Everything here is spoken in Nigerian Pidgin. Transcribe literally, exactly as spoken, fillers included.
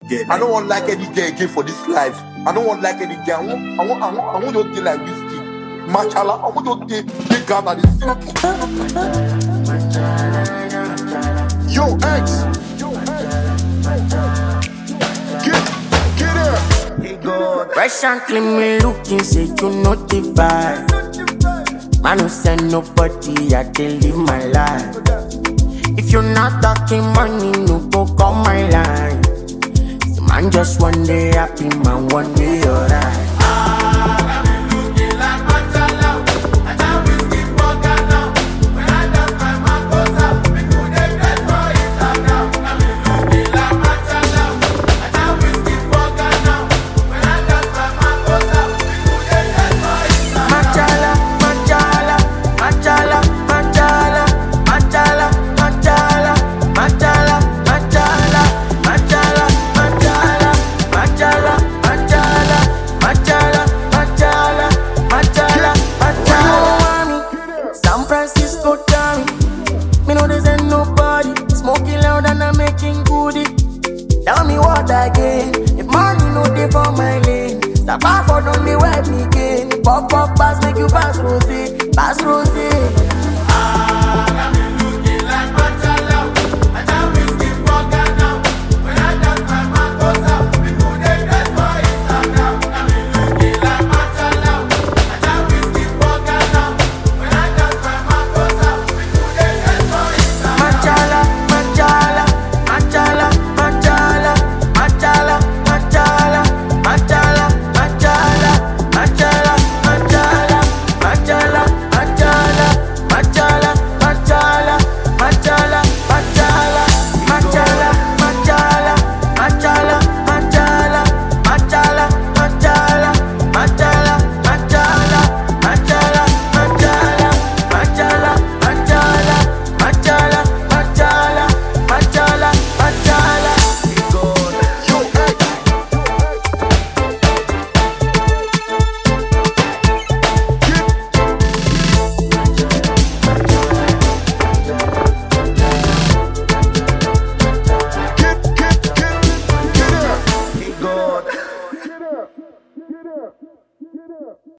I don't want like any girl again for this life. I don't want like any girl. I want, I want, I want, I want you to like whiskey. Machala, I want you to take Ghana this. Yo, X. Get, get here. Fresh and clean, me looking, say you notify. Man who send nobody, I can live my life. If you're not talking money, no go call my line. So man just one day happy, man one day alright. Tell me what again? If money no dey for my lane, stop off for don't be wipe me again. Pop up pass make you pass rosé, pass rosé.